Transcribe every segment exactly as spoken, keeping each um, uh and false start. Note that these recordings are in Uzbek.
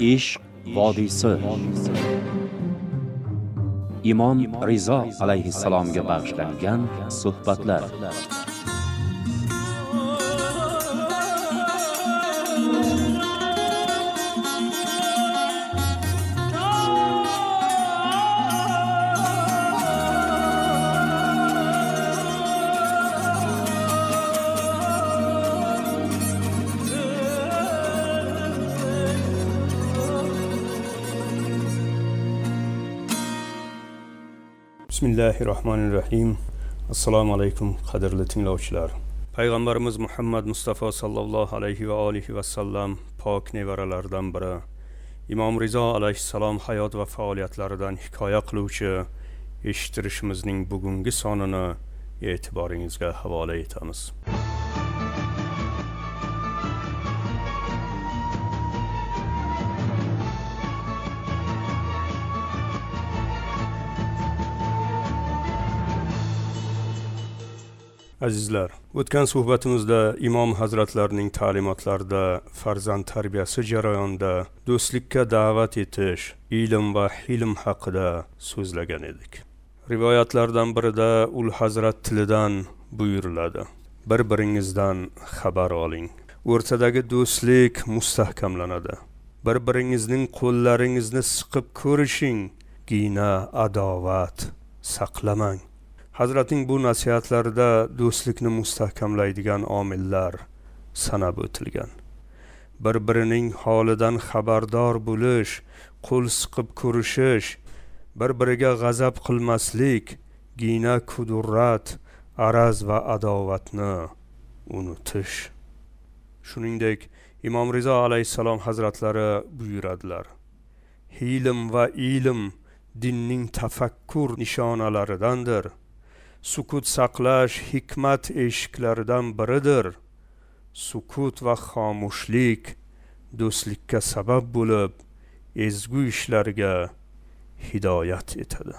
Ishq vodiysi. Imom Rizo alayhissalomga bag'ishlangan suhbatlar. Bismillahirrahmanirrahim. Assalomu alaykum qadrli tinglovchilar. Payg'ambarimiz Muhammad Mustafa sallallohu alayhi va alihi va sallam pok nevaralaridan biri Imom Rizo alayhissalom hayot va faoliyatlaridan hikoya qiluvchi eshittirishimizning bugungi sonini e'tiboringizga havola etamiz. Azizlar, o'tgan suhbatimizda Imom Hazratlarining ta'limotlarida farzand tarbiyasi jarayonida do'stlikka da'vat etish, ilm va hilm haqida so'zlagan edik. Rivoyatlardan birida ul Hazrat tilidan buyuriladi: bir-biringizdan xabar oling. O'rtadagi do'stlik mustahkamlanadi. Bir-biringizning qo'llaringizni siqib ko'rishing, gina adovat saqlamang. Hazratning bu nasihatlarida do'stlikni mustahkamlaydigan omillar sanab o'tilgan. Bir-birining holidan xabardor bo'lish, qo'l siqib ko'rishish, bir-biriga g'azab qilmaslik, gina kudurrat, araz va adovatni unutish. Shuningdek, Imom Rizo alayhissalom hazratlari buyuradilar: hilm va ilm dinning tafakkur nishonalaridandir. Sukut saqlash hikmat eshiklaridan biridir. Sukut va xomushlik do'stlikka sabab bo'lib, ezgu ishlarga hidoyat etadi.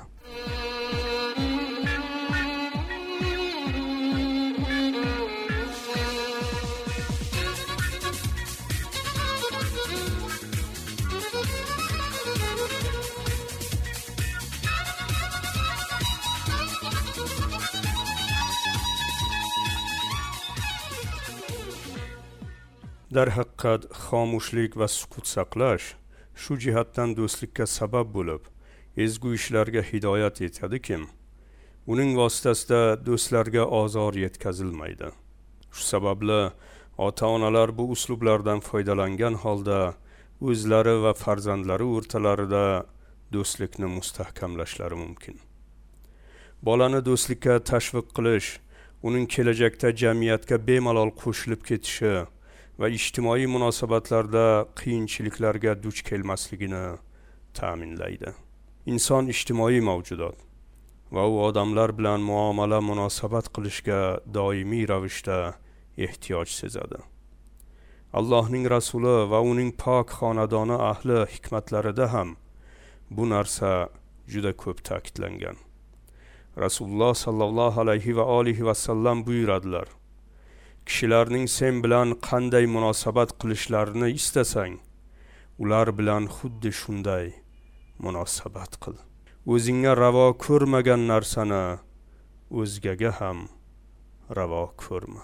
Dar haqiqat xomushlik va sukut saqlash shu jihatdan do'stlikka sabab bo'lib, ezgu ishlarga hidoyat etadiki, uning vositasida do'stlarga ozor yetkazilmaydi. Shu sababli ota-onalar bu uslublardan foydalangan holda o'zlari va farzandlari o'rtalarida do'stlikni mustahkamlashlari mumkin. Bolani do'stlikka tashviq qilish, uning kelajakda jamiyatga bemalol qo'shilib ketishi va ijtimoiy munosabatlarda qiyinchiliklarga duch kelmasligini ta'minlaydi. Inson ijtimoiy mavjudot va u odamlar bilan muomala munosabat qilishga doimiy ravishda ehtiyoj sezadi. Allohning rasuli va uning pok xonadoni ahli hikmatlarida ham bu narsa juda ko'p ta'kidlangan. Rasululloh sallallohu alayhi va alihi va sallam buyuradilar: kishilarning sen bilan qanday munosabat qilishlarini istasang, ular bilan xuddi shunday munosabat qil. O'zingga ravo ko'rmagan narsani o'zgaga ham ravo ko'rma.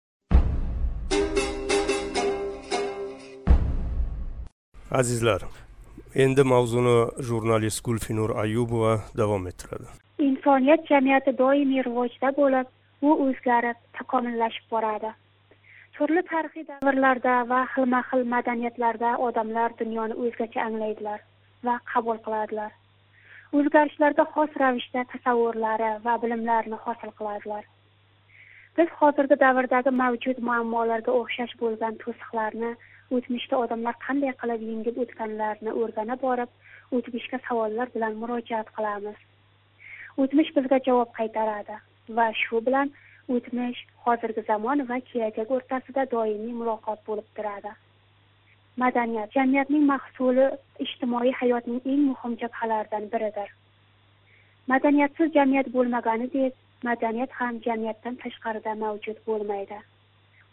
Azizlar, endi mavzuni jurnalist Gulfinur Ayyubova davom ettiradi. Insoniyat jamiyati doimiy rivojda bo'lib, u o'zgarib, takomillashib boradi. Turli tarixiy davrlarda va xilma-xil madaniyatlarda odamlar dunyoni o'zgacha anglaydilar va qabul qiladilar. O'zgarishlarda xos ravishda tasavvurlari va bilimlarini hosil qiladilar. Biz hozirgi davrdagi mavjud muammolarga o'xshash bo'lgan to'siqlarni o'tmishda odamlar qanday qilib yengib o'tganlarini o'rganib borib, o'tmishga savollar bilan murojaat qilamiz. O'tmish bizga javob qaytaradi va shu bilan o'tmish, hozirgi zamon va kelajak o'rtasida doimiy muloqot bo'lib turadi. Madaniyat jamiyatning mahsuli, ijtimoiy hayotning eng muhim jabhalaridan biridir. Madaniyatsiz jamiyat bo'lmaganidek, madaniyat ham jamiyatdan tashqarida mavjud bo'lmaydi.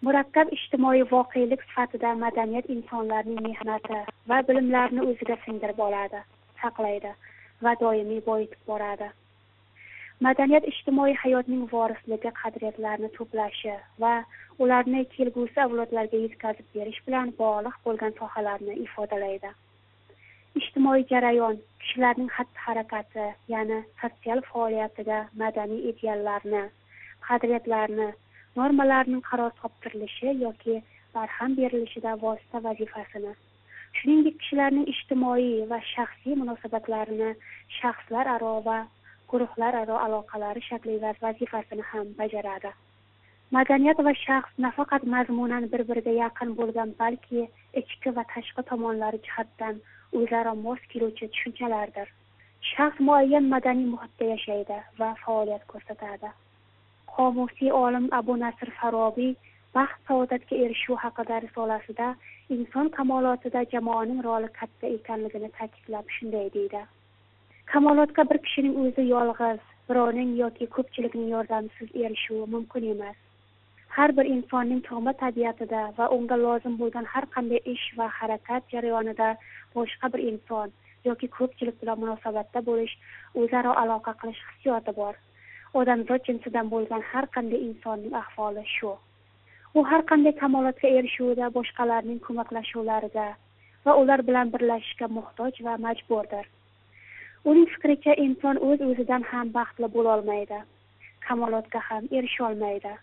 murakkab ijtimoiy voqelik sifatida madaniyat insonlarning mehnati va bilimlarini o'ziga singdirib oladi, saqlaydi va doimiy boyitib boradi. Madaniyat ijtimoiy hayotning vorisligi, qadriyatlarni to'plashi va ularni kelgusi avlodlarga yetkazib berish bilan bog'liq bo'lgan sohalarni ifodalaydi. Ijtimoiy jarayon kishilarning xatti-harakati, ya'ni sotsial faoliyatiga madaniy ideallarni, qadriyatlarni, normalarning qaror toptirilishi yoki barham berilishida vosita vazifasini, shuningdek kishilarning ijtimoiy va shaxsiy munosabatlarini, shaxslar aro va guruhlar aro aloqalari shaklida vazifasini ham bajaradi. Madaniyat va shaxs nafaqat mazmunan bir-biriga yaqin bo'lgan, balki ichki va tashqi tomonlari jihatdan o'zaro mos keluvchi tushunchalardir. Shaxs muayyan madaniy muhitda yashaydi va faoliyat ko'rsatadi. Qomusiy olim Abu Nasr Farobiy baxt saodatga erishuv haqida risolasida inson kamolotida jamoaning roli katta ekanligini ta'kidlab shunday deydi: kamolotga bir kishining o'zi yolg'iz, birovning yoki ko'pchilikning yordamisiz erishuvi mumkin emas. Har bir insonning tug'ma tabiatida va unga lozim bo'lgan har qanday ish va harakat jarayonida boshqa bir inson yoki ko'pchilik bilan munosabatda bo'lish, o'zaro aloqa qilish hissiyoti bor. Odamzod jinsidan bo'lgan har qanday insonning ahvoli shu. U har qanday kamolotga erishuvida boshqalarning ko'maklashuvlariga va ular bilan birlashishga muhtoj va majburdir. Uning fikricha, inson o'z-o'zidan ham baxtli bo'la olmaydi, kamolotga ham erisha olmaydi.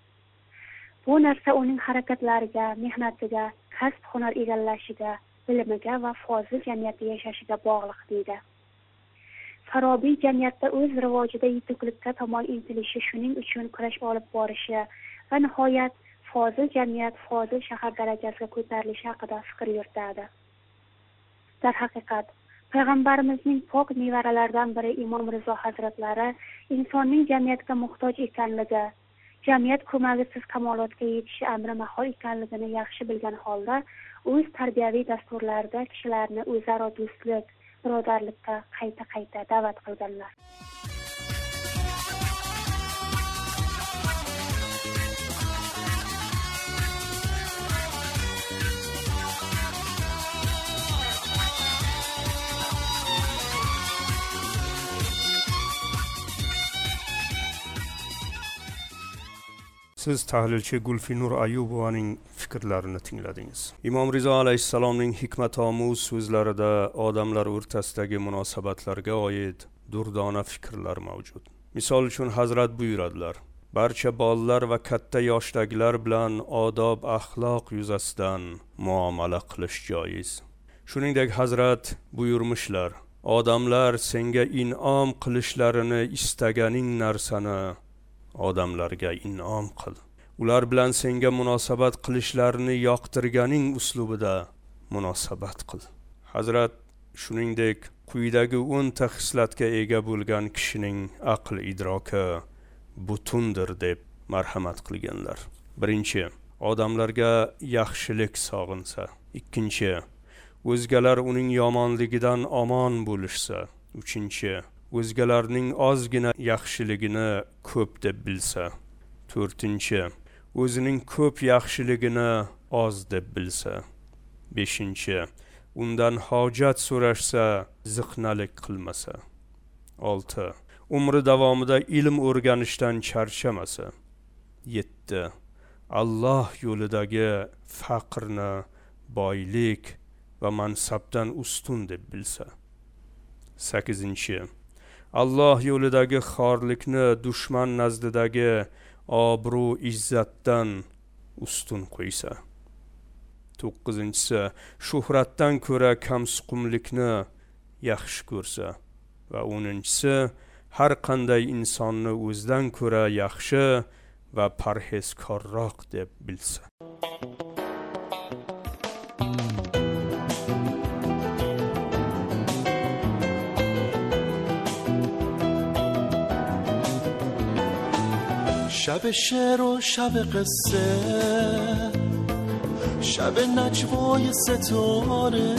Bu narsa uning harakatlariga, mehnatiga, kasb-hunar egallashiga, bilimiga va fozil jamiyatda yashashiga bog'liq deydi. Farobiy jamiyatda o'z rivojida yetuklikka tomon intilishi, shuning uchun kurash olib borishi va nihoyat fozil jamiyat, fozil shahar darajasiga ko'tarilishi haqida fikr yuritadi. Darhaqiqat, Payg'ambarimizning pok nevaralaridan biri Imom Rizo hazratlari insonning jamiyatga muhtoj ekanligi, jamiyat ko'magisiz kamolotga yetishi amri mahol ekanligini yaxshi bilgan holda o'z tarbiyaviy dasturlarida kishilarni o'zaro do'stlik, birodarlikka qayta-qayta da'vat qilganlar. Siz tahlilchi Gulfinur Ayubovaning fikrlarini tingladingiz. Imom Rizo alayhissalomning hikmatomuz so'zlarida odamlar o'rtasidagi munosabatlarga oid durdona fikrlar mavjud. Misol uchun Hazrat buyuradilar: barcha bolalar va katta yoshdagilar bilan odob axloq yuzasidan muomala qilish joiz. Shuningdek Hazrat buyurmishlar: odamlar senga in'om qilishlarini istaganing narsani odamlarga in'om qil. Ular bilan senga munosabat qilishlarini yoqtirganing uslubida munosabat qil. Hazrat shuningdek quyidagi o'nta xislatga ega bo'lgan kishining aql idroki butundir deb marhamat qilganlar. Birinchi, odamlarga yaxshilik sog'insa. Ikkinchi, o'zgalar uning yomonligidan omon bo'lishsa. Uchinchi, o'zgalarning ozgina yaxshiligini ko'p deb bilsa. To'rtinchi, o'zining ko'p yaxshiligini oz deb bilsa. Beshinchi, undan hojat so'rashsa ziqnalik qilmasa. Olti, umri davomida ilm o'rganishdan charchamasa. Yetti, Alloh yo'lidagi faqrni boylik va mansabdan ustun deb bilsa. Sakkizinchi, Alloh yo'lidagi xorlikni dushman nazdidagi obro' izzatdan ustun qo'ysa. To'qqizinchisi, shuhratdan ko'ra kamsuqumlikni yaxshi ko'rsa. Va o'ninchisi, har qanday insonni o'zidan ko'ra yaxshi va parhezkorroq deb bilsa. شب شعر و شب قصه، شب نجوای ستاره،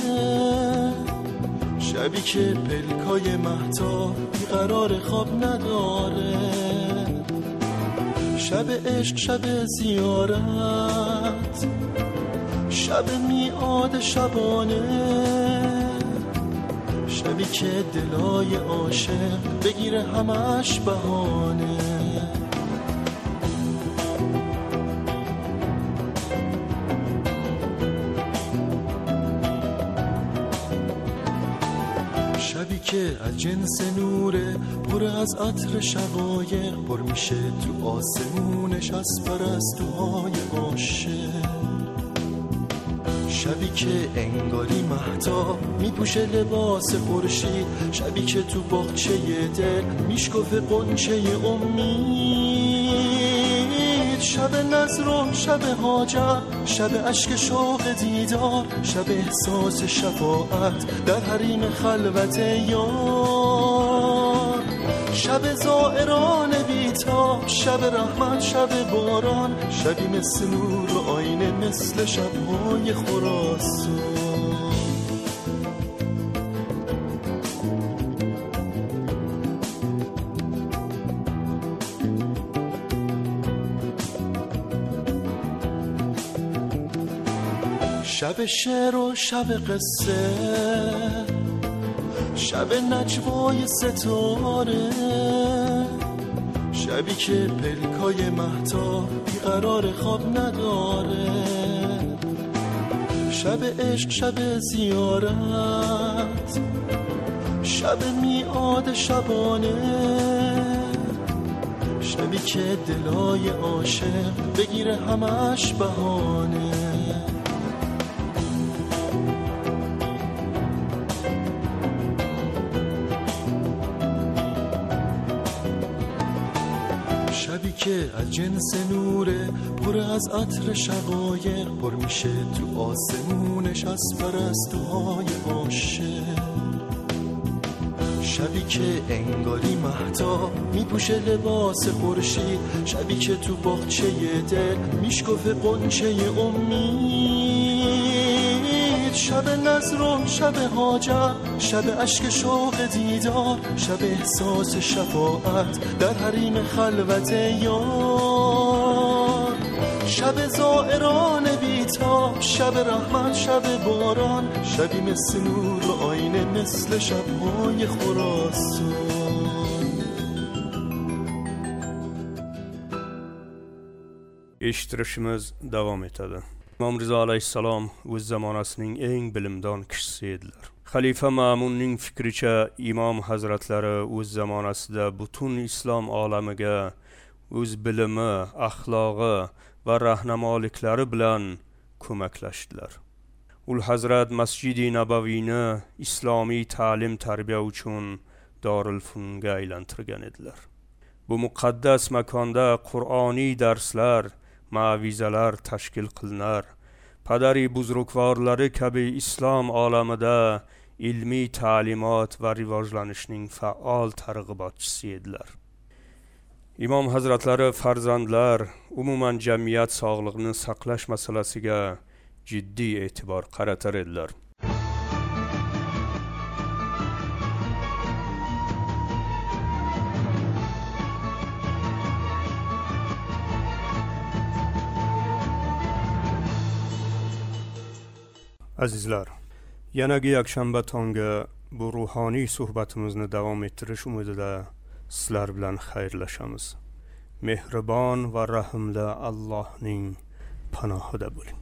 شبی که پلکای مهتاب قرار خواب نداره، شب عشق، شب زیارت، شب میعاد شبانه، شبی که دلای عاشق بگیره همش بهانه. شبی که از جنس نوره، پر از عطر شقایق، پر میشه تو آسمونش از پرستوهای عاشق. شبی که انگاری مهتاب میپوشه لباس خورشید، شبی که تو باغچه دل میشکفه قنچه امید. شب نظر و شب حاجت، شب اشک شوق دیدار، شب احساس شفاعت در حریم خلوت یار. شب زائران بیتاب، شب رحمت، شب باران، شبی مثل نور و آینه، مثل شبهای خراسان. شب شعر و شب قصه، شب نجوای ستاره، شبی که پلکای مهتاب بیقرار خواب نداره. شب عشق، شب زیارت، شب میعاد شبانه، شبی که دلای عاشق بگیره همش بهانه. شبی که از جنس نوره، پر از عطر شقایق، پر میشه تو آسمونش از پرستوهای عاشق. شبی که انگاری مهتاب میپوشه لباس خورشید، شبی که تو باغچه دل میشکفه قنچه امید. شب نظر و شب حاجت، شب اشک شوق دیدار، شب احساس شفاعت در حریم خلوت یار. شب زائران بیتاب، شب رحمت، شب باران، شبی مثل نور و آینه، مثل شبهای خراسان. eshittirishimiz davom etadi. Imom Rizo alayhissalom o'z zamonasining eng bilimdon kishisi edilar. Xalifa Ma'munning fikricha, imom hazratlari o'z zamonasida butun islom olamiga o'z bilimi, axloqi va rahnamoliklari bilan ko'maklashdilar. Ul Hazrat Masjidi Nabaviyni islomiy ta'lim tarbiya uchun Dorul Funga aylantirgan edilar. Bu muqaddas makonda Qur'oniy darslar, ma'vizalar tashkil qilinar. Padari buzrukvorlari kabi islom olamida ilmiy ta'limot va rivojlanishning faol targ'ibotchisi edilar. Imom hazratlari farzandlar, umuman jamiyat sog'lig'ini saqlash masalasiga jiddiy e'tibor qaratar edilar. Azizlar, yanagi yakshanba tongi bu ruhoniy suhbatimizni davom ettirish umidida sizlar bilan xayrlashamiz. Mehribon va rahimli Allohning panohida bo'ling.